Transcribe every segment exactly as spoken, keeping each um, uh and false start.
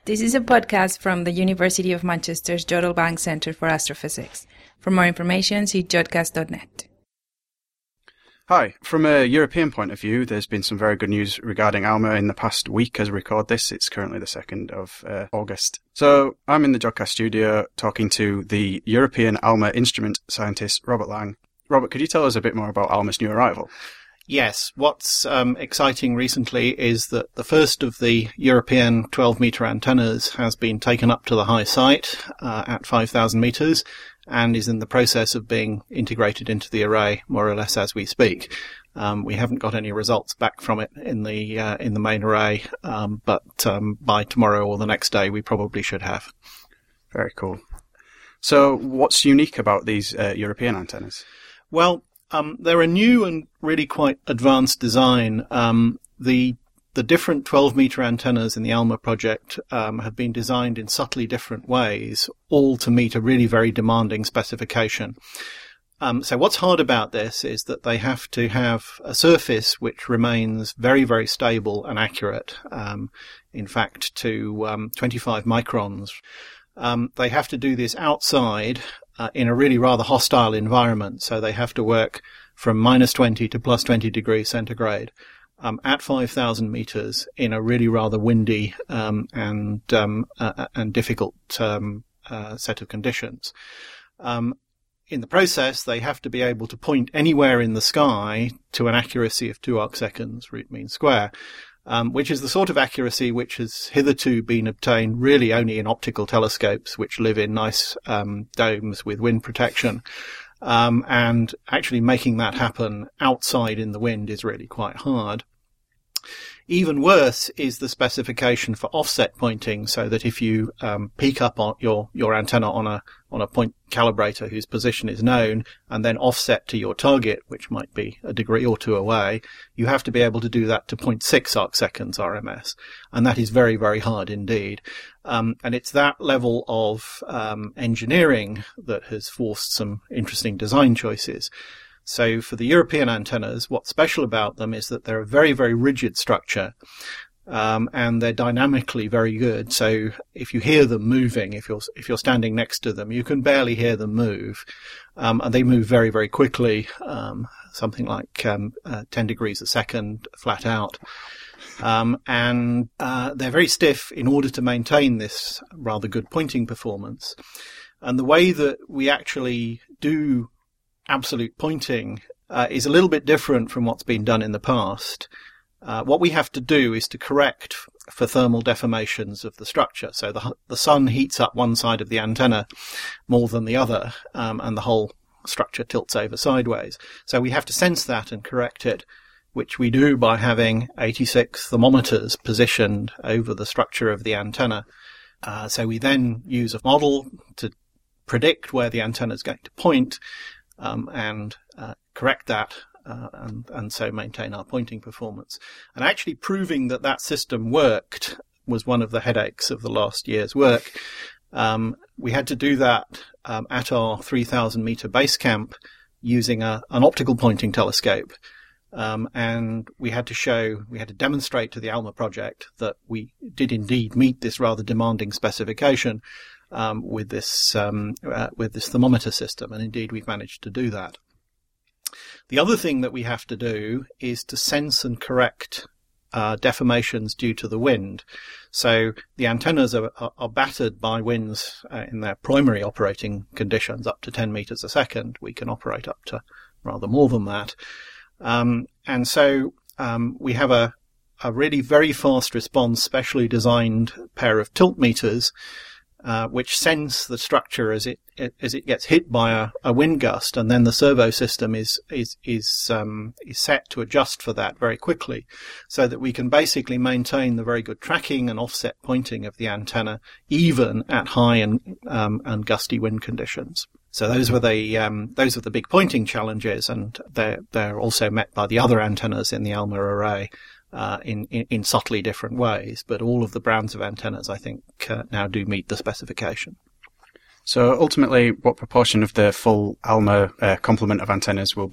This is a podcast from the University of Manchester's Jodrell Bank Centre for Astrophysics. For more information, see jodcast dot net. Hi. From a European point of view, there's been some very good news regarding ALMA in the past week as we record this. It's currently the second of uh, August. So I'm in the Jodcast studio talking to the European ALMA instrument scientist, Robert Lang. Robert, could you tell us a bit more about ALMA's new arrival? Yes. What's um, exciting recently is that the first of the European twelve metre antennas has been taken up to the high site uh, at five thousand metres and is in the process of being integrated into the array more or less as we speak. Um, we haven't got any results back from it in the uh, in the main array, um, but um, by tomorrow or the next day we probably should have. Very cool. So what's unique about these uh, European antennas? Well, Um, they're a new and really quite advanced design. Um, the the different twelve metre antennas in the ALMA project um, have been designed in subtly different ways, all to meet a really very demanding specification. Um, so what's hard about this is that they have to have a surface which remains very, very stable and accurate, um, in fact, to um, twenty-five microns. Um, they have to do this outside uh, in a really rather hostile environment. So they have to work from minus twenty to plus twenty degrees centigrade um, at five thousand meters in a really rather windy um, and um, uh, and difficult um, uh, set of conditions. Um, in the process, they have to be able to point anywhere in the sky to an accuracy of two arc seconds, root mean square. Um, which is the sort of accuracy which has hitherto been obtained really only in optical telescopes, which live in nice um, domes with wind protection. Um, and actually making that happen outside in the wind is really quite hard. Even worse is the specification for offset pointing, so that if you um, peak up on your, your antenna on a on a point calibrator whose position is known, and then offset to your target, which might be a degree or two away, you have to be able to do that to zero point six arc seconds R M S, and that is very, very hard indeed. Um, and it's that level of um, engineering that has forced some interesting design choices. So for the European antennas, what's special about them is that they're a very, very rigid structure, um, and they're dynamically very good. So if you hear them moving, if you're if you're standing next to them, you can barely hear them move, um, and they move very, very quickly, um, something like um, uh, ten degrees a second, flat out. Um, and uh, they're very stiff in order to maintain this rather good pointing performance. And the way that we actually do absolute pointing uh, is a little bit different from what's been done in the past. Uh, what we have to do is to correct f- for thermal deformations of the structure. So the the sun heats up one side of the antenna more than the other, um, and the whole structure tilts over sideways. So we have to sense that and correct it, which we do by having eighty-six thermometers positioned over the structure of the antenna. Uh, so we then use a model to predict where the antenna is going to point, Um, and uh, correct that, uh, and, and so maintain our pointing performance. And actually proving that that system worked was one of the headaches of the last year's work. Um, we had to do that um, at our three thousand meter base camp using a, an optical pointing telescope. Um, and we had to show, we had to demonstrate to the ALMA project that we did indeed meet this rather demanding specification Um, with this um, uh, with this thermometer system, and indeed we've managed to do that. The other thing that we have to do is to sense and correct uh, deformations due to the wind. So the antennas are, are, are battered by winds uh, in their primary operating conditions up to ten meters a second. We can operate up to rather more than that, um, and so um, we have a, a really very fast response, specially designed pair of tilt meters, Uh, which sense the structure as it, it as it gets hit by a, a wind gust, and then the servo system is is is um, is set to adjust for that very quickly, so that we can basically maintain the very good tracking and offset pointing of the antenna even at high and um, and gusty wind conditions. So those were the um, those are the big pointing challenges, and they're they're also met by the other antennas in the ALMA array. Uh, in, in, in subtly different ways, but all of the brands of antennas, I think, uh, now do meet the specification. So ultimately, what proportion of the full ALMA uh, complement of antennas will be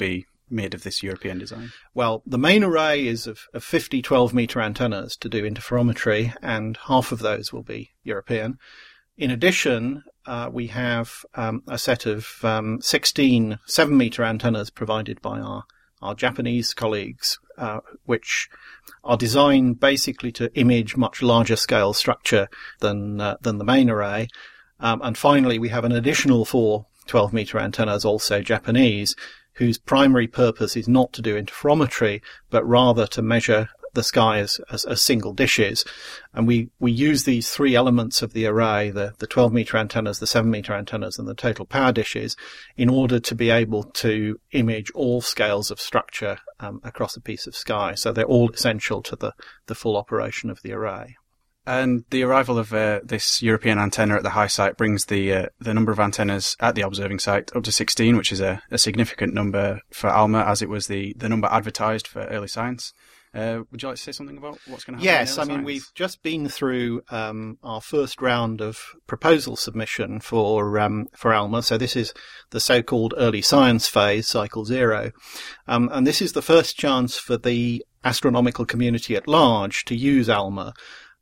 made of this European design? Well, the main array is of, of fifty twelve-metre antennas to do interferometry, and half of those will be European. In addition, uh, we have um, a set of um, sixteen seven-metre antennas provided by our, our Japanese colleagues, uh, which are designed basically to image much larger scale structure than uh, than the main array. Um, and finally, we have an additional four twelve-metre antennas, also Japanese, whose primary purpose is not to do interferometry, but rather to measure the sky as, as, as single dishes. And we, we use these three elements of the array, the, the twelve-metre antennas, the seven-metre antennas, and the total power dishes, in order to be able to image all scales of structure um, across a piece of sky. So they're all essential to the, the full operation of the array. And the arrival of uh, this European antenna at the high site brings the uh, the number of antennas at the observing site up to sixteen, which is a, a significant number for ALMA, as it was the, the number advertised for early science. Uh, would you like to say something about what's going to happen? Yes, in early I mean, science? we've just been through um, our first round of proposal submission for um, for ALMA. So this is the so-called early science phase, cycle zero. Um, and this is the first chance for the astronomical community at large to use ALMA.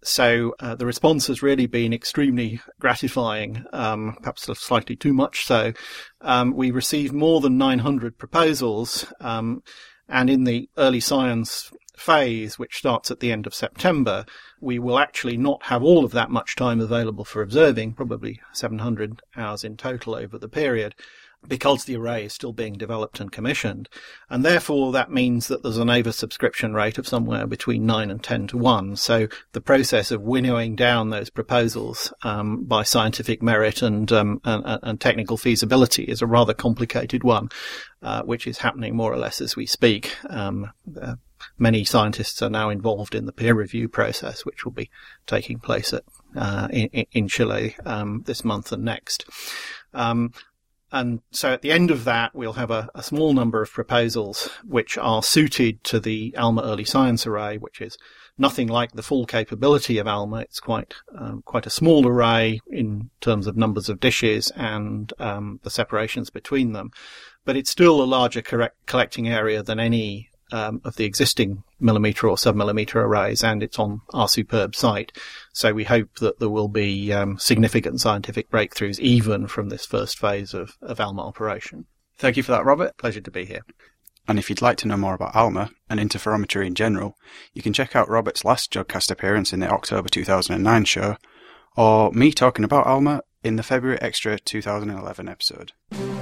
So uh, the response has really been extremely gratifying, um, perhaps slightly too much so. Um, we received more than nine hundred proposals, um, and in the early science phase, which starts at the end of September, we will actually not have all of that much time available for observing, probably seven hundred hours in total over the period, because the array is still being developed and commissioned. And therefore that means that there's an oversubscription rate of somewhere between nine and ten to one. So the process of winnowing down those proposals um, by scientific merit and, um, and and technical feasibility is a rather complicated one, uh, which is happening more or less as we speak. Um, uh, many scientists are now involved in the peer review process, which will be taking place at uh, in, in Chile um, this month and next. Um, And so at the end of that, we'll have a, a small number of proposals which are suited to the ALMA Early Science Array, which is nothing like the full capability of ALMA. It's quite um, quite a small array in terms of numbers of dishes and um, the separations between them. But it's still a larger correct collecting area than any um, of the existing millimetre or sub-millimetre arrays, and it's on our superb site. So we hope that there will be um, significant scientific breakthroughs even from this first phase of, of ALMA operation. Thank you for that, Robert. Pleasure to be here. And if you'd like to know more about ALMA and interferometry in general, you can check out Robert's last Jodcast appearance in the October two thousand nine show, or me talking about ALMA in the February Extra two thousand eleven episode.